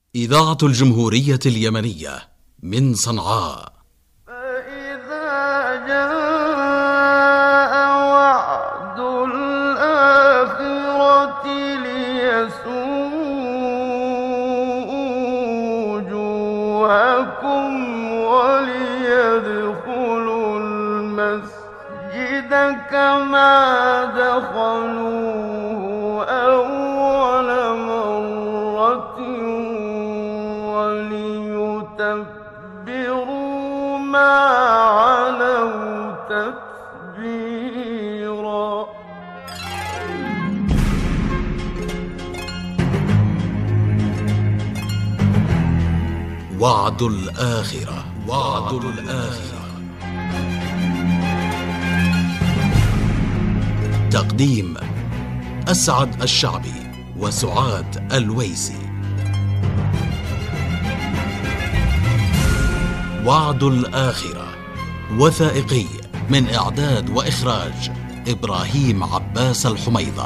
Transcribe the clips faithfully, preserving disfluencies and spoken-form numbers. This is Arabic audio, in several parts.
إذاعة الجمهورية اليمنية من صنعاء. فإذا جاء وعد الآخرة ليسوءوا وجوهكم وليدخلوا المسجد كما دخلوه أول مرة وليتبروا ما علوا تتبيرا. وعد الآخرة. وعد الآخرة. تقديم أسعد الشعبي وسعاد الويسي. وعد الآخرة وثائقي من إعداد وإخراج إبراهيم عباس الحميضة.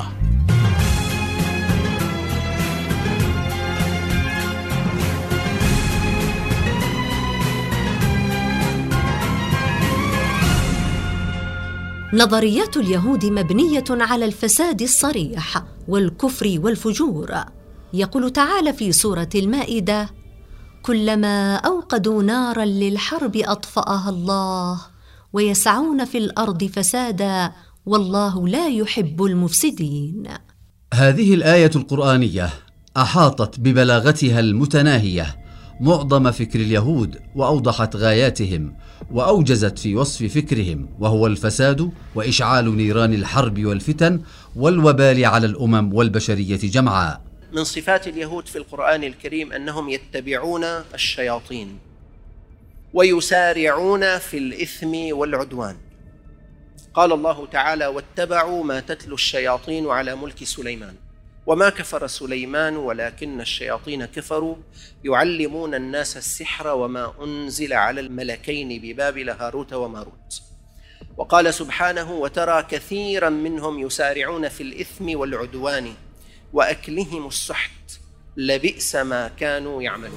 نظريات اليهود مبنية على الفساد الصريح والكفر والفجور. يقول تعالى في سورة المائدة: كلما أوقدوا نارا للحرب أطفأها الله ويسعون في الأرض فسادا والله لا يحب المفسدين. هذه الآية القرآنية أحاطت ببلاغتها المتناهية معظم فكر اليهود، وأوضحت غاياتهم، وأوجزت في وصف فكرهم، وهو الفساد وإشعال نيران الحرب والفتن والوبال على الأمم والبشرية جمعاء. من صفات اليهود في القرآن الكريم أنهم يتبعون الشياطين ويسارعون في الإثم والعدوان. قال الله تعالى: واتبعوا ما تتلو الشياطين على ملك سليمان وما كفر سليمان ولكن الشياطين كفروا يعلمون الناس السحر وما أنزل على الملكين ببابل هاروت وماروت. وقال سبحانه: وترى كثيرا منهم يسارعون في الإثم والعدوان وأكلهم السحت لبئس ما كانوا يعملون.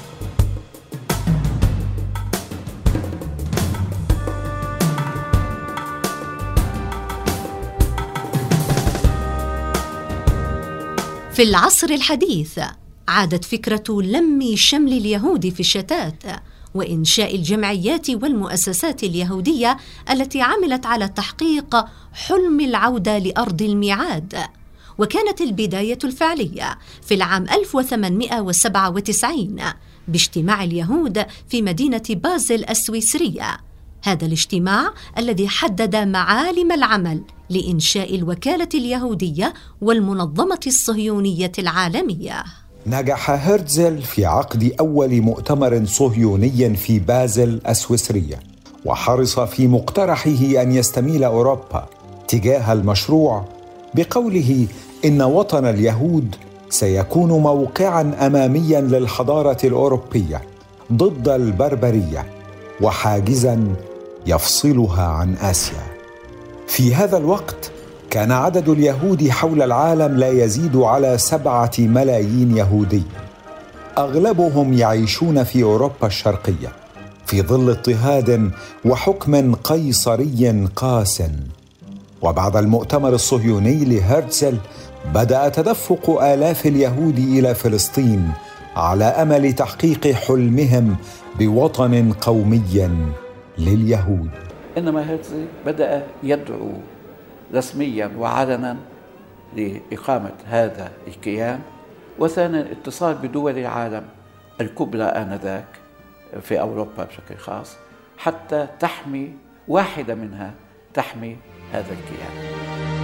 في العصر الحديث عادت فكرة لم شمل اليهود في الشتات وإنشاء الجمعيات والمؤسسات اليهودية التي عملت على تحقيق حلم العودة لأرض الميعاد. وكانت البداية الفعلية في العام ألف وثمانمائة وسبعة وتسعين باجتماع اليهود في مدينة بازل السويسرية. هذا الاجتماع الذي حدد معالم العمل لإنشاء الوكالة اليهودية والمنظمة الصهيونية العالمية. نجح هرتزل في عقد أول مؤتمر صهيوني في بازل السويسرية، وحرص في مقترحه أن يستميل أوروبا تجاه المشروع بقوله إن وطن اليهود سيكون موقعاً أمامياً للحضارة الأوروبية ضد البربرية وحاجزاً يفصلها عن آسيا. في هذا الوقت كان عدد اليهود حول العالم لا يزيد على سبعة ملايين يهودي، أغلبهم يعيشون في أوروبا الشرقية في ظل اضطهاد وحكم قيصري قاس. وبعد المؤتمر الصهيوني لهرتزل بدأ تدفق آلاف اليهود إلى فلسطين على أمل تحقيق حلمهم بوطن قومي لليهود. إنما هرتزل بدأ يدعو رسميا وعلنا لإقامة هذا الكيان، وثانيا اتصال بدول العالم الكبرى آنذاك في أوروبا بشكل خاص حتى تحمي واحدة منها تحمي هذا الكيان.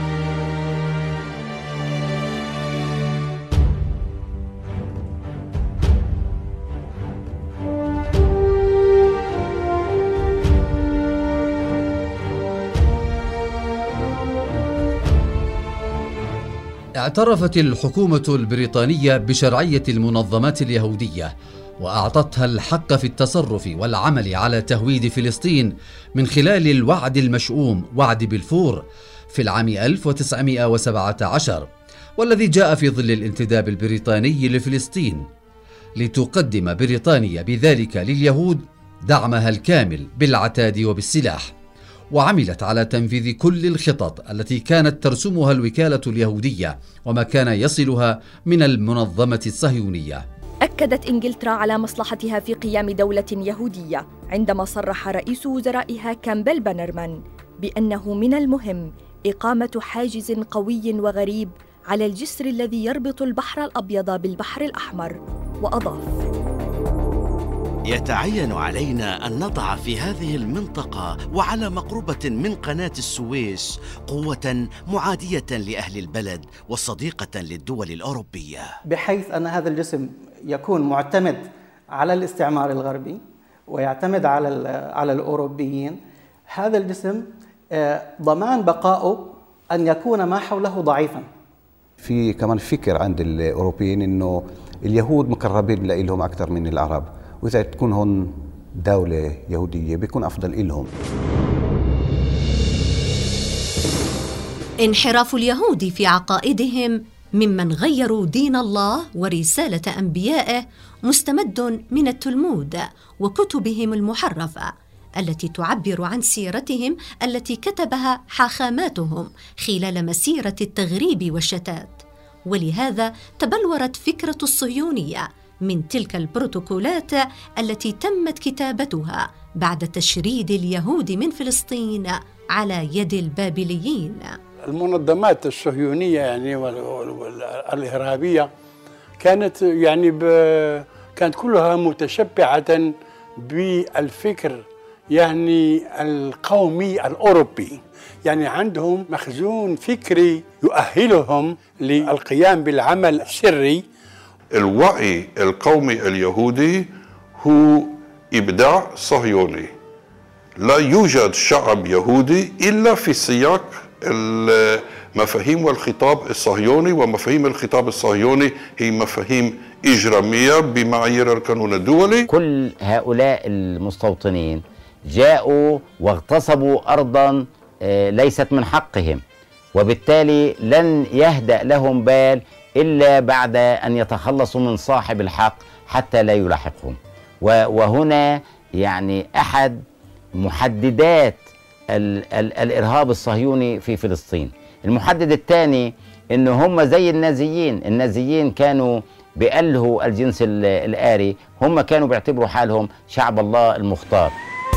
اعترفت الحكومة البريطانية بشرعية المنظمات اليهودية، وأعطتها الحق في التصرف والعمل على تهويد فلسطين من خلال الوعد المشؤوم وعد بلفور في العام ألف وتسعمائة وسبعة عشر، والذي جاء في ظل الانتداب البريطاني لفلسطين. لتقدم بريطانيا بذلك لليهود دعمها الكامل بالعتاد وبالسلاح، وعملت على تنفيذ كل الخطط التي كانت ترسمها الوكالة اليهودية وما كان يصلها من المنظمة الصهيونية. أكدت إنجلترا على مصلحتها في قيام دولة يهودية عندما صرح رئيس وزرائها كامبل بانرمان بأنه من المهم إقامة حاجز قوي وغريب على الجسر الذي يربط البحر الأبيض بالبحر الأحمر، وأضاف: يتعين علينا أن نضع في هذه المنطقة وعلى مقربة من قناة السويس قوة معادية لأهل البلد وصديقة للدول الأوروبية، بحيث أن هذا الجسم يكون معتمد على الاستعمار الغربي ويعتمد على على الأوروبيين. هذا الجسم ضمان بقائه أن يكون ما حوله ضعيفا. في كمان فكر عند الأوروبيين إنه اليهود مقربين لهم أكثر من العرب، وإذا تكون هون دولة يهودية بيكون أفضل لهم. انحراف اليهود في عقائدهم ممن غيروا دين الله ورسالة أنبيائه مستمد من التلمود وكتبهم المحرفة التي تعبر عن سيرتهم التي كتبها حاخاماتهم خلال مسيرة التغريب والشتات. ولهذا تبلورت فكرة الصهيونية من تلك البروتوكولات التي تمت كتابتها بعد تشريد اليهود من فلسطين على يد البابليين. المنظمات الصهيونية يعني والإرهابية كانت يعني كانت كلها متشبعة بالفكر يعني القومي الأوروبي، يعني عندهم مخزون فكري يؤهلهم للقيام بالعمل السري. الوعي القومي اليهودي هو إبداع صهيوني. لا يوجد شعب يهودي إلا في سياق المفاهيم والخطاب الصهيوني، ومفاهيم الخطاب الصهيوني هي مفاهيم إجرامية بمعايير القانون الدولي. كل هؤلاء المستوطنين جاءوا واغتصبوا أرضا ليست من حقهم، وبالتالي لن يهدأ لهم بال إلا بعد أن يتخلصوا من صاحب الحق حتى لا يلاحقهم. وهنا يعني أحد محددات ال ال الإرهاب الصهيوني في فلسطين. المحدد الثاني إن هم زي النازيين، النازيين كانوا بيألهوا الجنس الآري، هم كانوا بيعتبروا حالهم شعب الله المختار.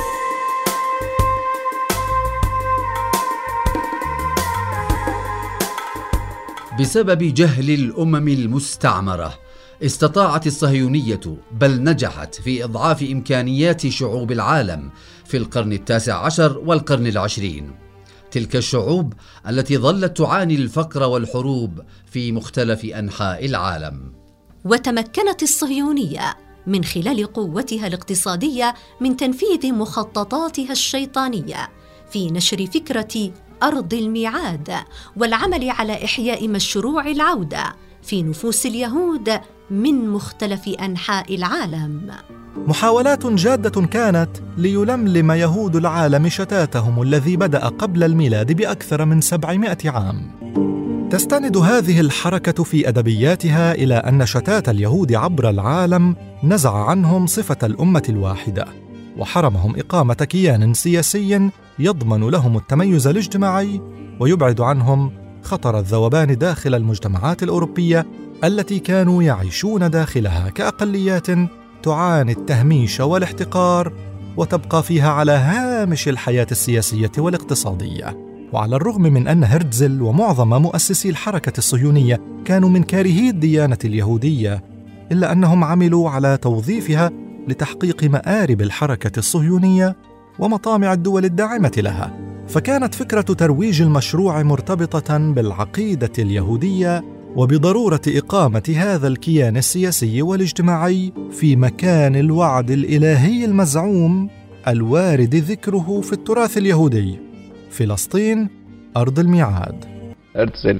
بسبب جهل الأمم المستعمرة استطاعت الصهيونية بل نجحت في إضعاف إمكانيات شعوب العالم في القرن التاسع عشر والقرن العشرين، تلك الشعوب التي ظلت تعاني الفقر والحروب في مختلف أنحاء العالم. وتمكنت الصهيونية من خلال قوتها الاقتصادية من تنفيذ مخططاتها الشيطانية في نشر فكرة أرض الميعاد والعمل على إحياء مشروع العودة في نفوس اليهود من مختلف أنحاء العالم. محاولات جادة كانت ليلملم يهود العالم شتاتهم الذي بدأ قبل الميلاد بأكثر من سبعمائة عام. تستند هذه الحركة في أدبياتها إلى أن شتات اليهود عبر العالم نزع عنهم صفة الأمة الواحدة، وحرمهم إقامة كيان سياسي يضمن لهم التميز الاجتماعي ويبعد عنهم خطر الذوبان داخل المجتمعات الأوروبية التي كانوا يعيشون داخلها كأقليات تعاني التهميش والاحتقار وتبقى فيها على هامش الحياة السياسية والاقتصادية. وعلى الرغم من أن هرتزل ومعظم مؤسسي الحركة الصهيونية كانوا من كارهي الديانة اليهودية، إلا أنهم عملوا على توظيفها لتحقيق مآرب الحركة الصهيونية ومطامع الدول الداعمة لها. فكانت فكرة ترويج المشروع مرتبطة بالعقيدة اليهودية وبضرورة إقامة هذا الكيان السياسي والاجتماعي في مكان الوعد الإلهي المزعوم الوارد ذكره في التراث اليهودي، فلسطين أرض الميعاد. هرتزل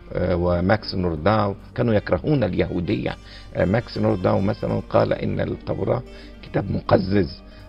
وماكس نورداو كانوا يكرهون اليهودية. ماكس نورداو مثلا قال إن التوراة كتاب مقزز،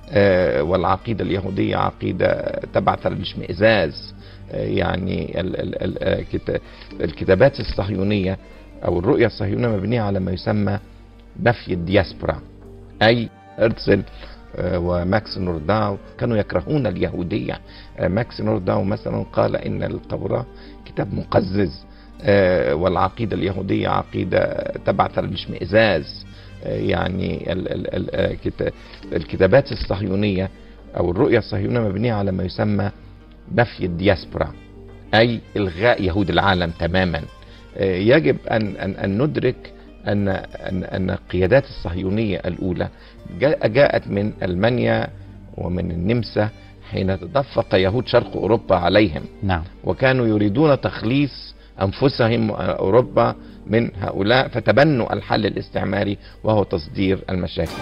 والعقيدة اليهودية عقيدة تبعث للاشمئزاز. يعني الكتابات الصهيونية أو الرؤية الصهيونية مبنية على ما يسمى نفي الدياسبرا، أي هرتزل وماكس نورداو كانوا يكرهون اليهودية. ماكس نورداو مثلا قال إن التوراة كتاب مقزز، والعقيدة اليهودية عقيدة تبعث الاشمئزاز. يعني الكتابات الصهيونية أو الرؤية الصهيونية مبنية على ما يسمى نفي الدياسبرا، أي إلغاء يهود العالم تماما. يجب أن أن أن ندرك أن أن أن القيادات الصهيونية الأولى جاءت من ألمانيا ومن النمسا حين تدفق يهود شرق أوروبا عليهم. نعم. وكانوا يريدون تخليص أنفسهم أوروبا من هؤلاء، فتبنوا الحل الاستعماري وهو تصدير المشاكل.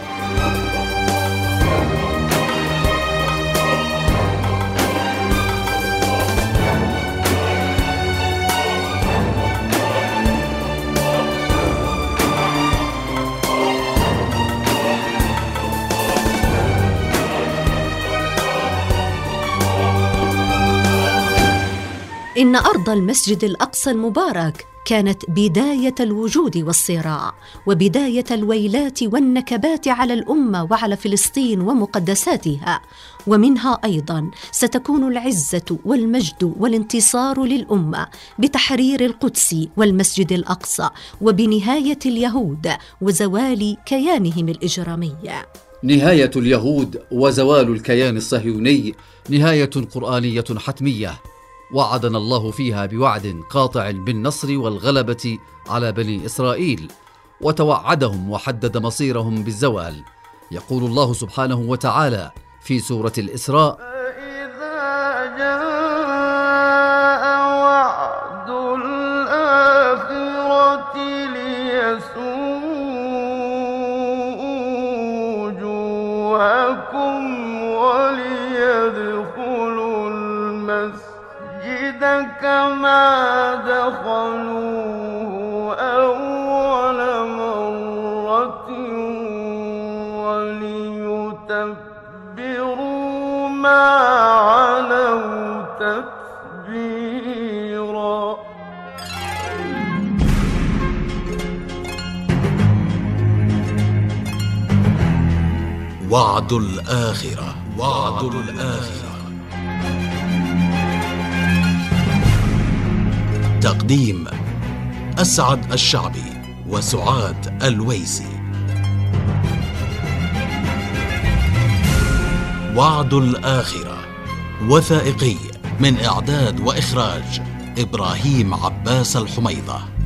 إن أرض المسجد الأقصى المبارك كانت بداية الوجود والصراع، وبداية الويلات والنكبات على الأمة وعلى فلسطين ومقدساتها، ومنها أيضاً ستكون العزة والمجد والانتصار للأمة بتحرير القدس والمسجد الأقصى، وبنهاية اليهود وزوال كيانهم الإجرامي. نهاية اليهود وزوال الكيان الصهيوني نهاية قرآنية حتمية، وعدنا الله فيها بوعد قاطع بالنصر والغلبة على بني إسرائيل، وتوعدهم وحدد مصيرهم بالزوال. يقول الله سبحانه وتعالى في سورة الإسراء: إذا جاء وعد الآخرة ليسوءوا وجوهكم وليدخلوا المسجد كما دخلوه أول مرة وليتبروا ما علوا تتبيرا. وعد الآخرة. وعد الآخرة. تقديم أسعد الشعبي وسعاد الويسي. وعد الآخرة وثائقي من إعداد وإخراج إبراهيم عباس الحميضة.